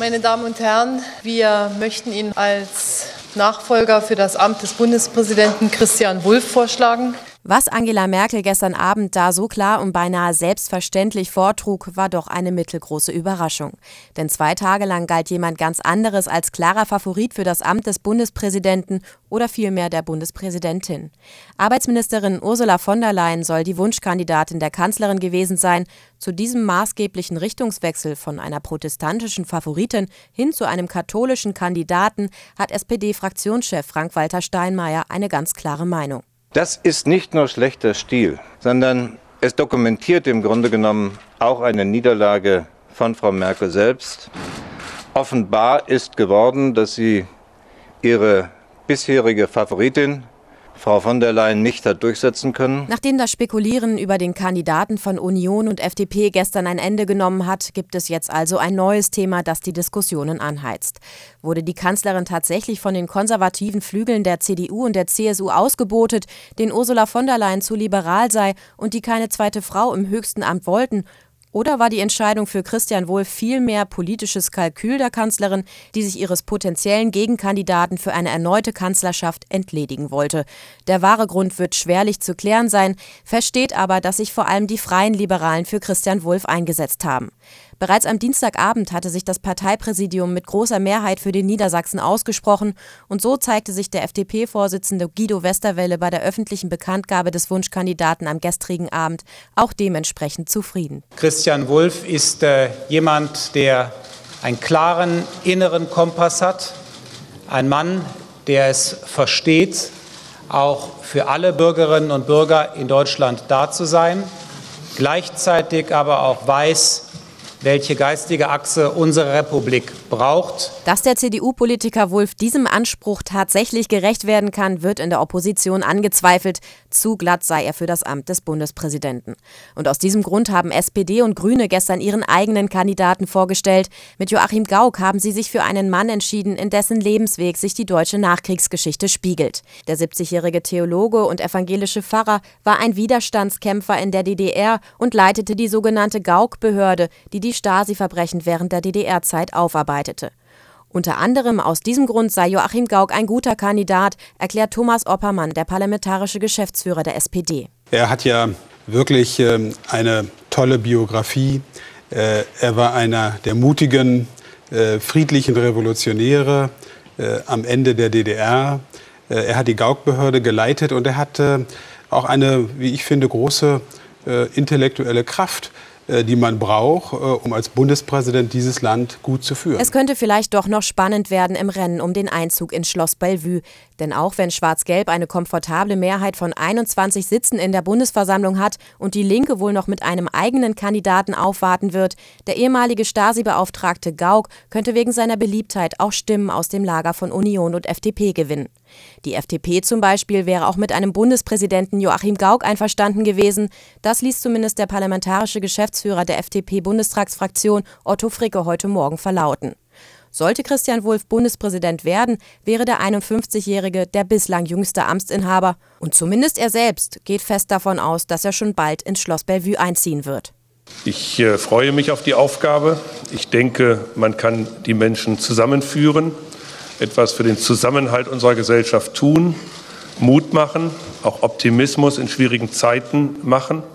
Meine Damen und Herren, wir möchten Ihnen als Nachfolger für das Amt des Bundespräsidenten Christian Wulff vorschlagen. Was Angela Merkel gestern Abend da so klar und beinahe selbstverständlich vortrug, war doch eine mittelgroße Überraschung. Denn 2 Tage lang galt jemand ganz anderes als klarer Favorit für das Amt des Bundespräsidenten oder vielmehr der Bundespräsidentin. Arbeitsministerin Ursula von der Leyen soll die Wunschkandidatin der Kanzlerin gewesen sein. Zu diesem maßgeblichen Richtungswechsel von einer protestantischen Favoritin hin zu einem katholischen Kandidaten hat SPD-Fraktionschef Frank-Walter Steinmeier eine ganz klare Meinung. Das ist nicht nur schlechter Stil, sondern es dokumentiert im Grunde genommen auch eine Niederlage von Frau Merkel selbst. Offenbar ist geworden, dass sie ihre bisherige Favoritin, Frau von der Leyen, nicht hat durchsetzen können. Nachdem das Spekulieren über den Kandidaten von Union und FDP gestern ein Ende genommen hat, gibt es jetzt also ein neues Thema, das die Diskussionen anheizt. Wurde die Kanzlerin tatsächlich von den konservativen Flügeln der CDU und der CSU ausgebotet, denen Ursula von der Leyen zu liberal sei und die keine zweite Frau im höchsten Amt wollten? Oder war die Entscheidung für Christian Wulff vielmehr politisches Kalkül der Kanzlerin, die sich ihres potenziellen Gegenkandidaten für eine erneute Kanzlerschaft entledigen wollte? Der wahre Grund wird schwerlich zu klären sein. Fest steht aber, dass sich vor allem die Freien Liberalen für Christian Wulff eingesetzt haben. Bereits am Dienstagabend hatte sich das Parteipräsidium mit großer Mehrheit für den Niedersachsen ausgesprochen und so zeigte sich der FDP-Vorsitzende Guido Westerwelle bei der öffentlichen Bekanntgabe des Wunschkandidaten am gestrigen Abend auch dementsprechend zufrieden. Christian Wulff ist jemand, der einen klaren inneren Kompass hat, ein Mann, der es versteht, auch für alle Bürgerinnen und Bürger in Deutschland da zu sein, gleichzeitig aber auch weiß, welche geistige Achse unsere Republik braucht. Dass der CDU-Politiker Wulff diesem Anspruch tatsächlich gerecht werden kann, wird in der Opposition angezweifelt. Zu glatt sei er für das Amt des Bundespräsidenten. Und aus diesem Grund haben SPD und Grüne gestern ihren eigenen Kandidaten vorgestellt. Mit Joachim Gauck haben sie sich für einen Mann entschieden, in dessen Lebensweg sich die deutsche Nachkriegsgeschichte spiegelt. Der 70-jährige Theologe und evangelische Pfarrer war ein Widerstandskämpfer in der DDR und leitete die sogenannte Gauck-Behörde, die Stasi-Verbrechen während der DDR-Zeit aufarbeitete. Unter anderem aus diesem Grund sei Joachim Gauck ein guter Kandidat, erklärt Thomas Oppermann, der parlamentarische Geschäftsführer der SPD. Er hat ja wirklich eine tolle Biografie. Er war einer der mutigen, friedlichen Revolutionäre am Ende der DDR. Er hat die Gauck-Behörde geleitet und er hatte auch eine, wie ich finde, große intellektuelle Kraft, die man braucht, um als Bundespräsident dieses Land gut zu führen. Es könnte vielleicht doch noch spannend werden im Rennen um den Einzug ins Schloss Bellevue. Denn auch wenn Schwarz-Gelb eine komfortable Mehrheit von 21 Sitzen in der Bundesversammlung hat und die Linke wohl noch mit einem eigenen Kandidaten aufwarten wird, der ehemalige Stasi-Beauftragte Gauck könnte wegen seiner Beliebtheit auch Stimmen aus dem Lager von Union und FDP gewinnen. Die FDP zum Beispiel wäre auch mit einem Bundespräsidenten Joachim Gauck einverstanden gewesen. Das ließ zumindest der parlamentarische Geschäftsführer der FDP-Bundestagsfraktion Otto Fricke heute Morgen verlauten. Sollte Christian Wulff Bundespräsident werden, wäre der 51-Jährige der bislang jüngste Amtsinhaber. Und zumindest er selbst geht fest davon aus, dass er schon bald ins Schloss Bellevue einziehen wird. Ich freue mich auf die Aufgabe. Ich denke, man kann die Menschen zusammenführen, etwas für den Zusammenhalt unserer Gesellschaft tun, Mut machen, auch Optimismus in schwierigen Zeiten machen.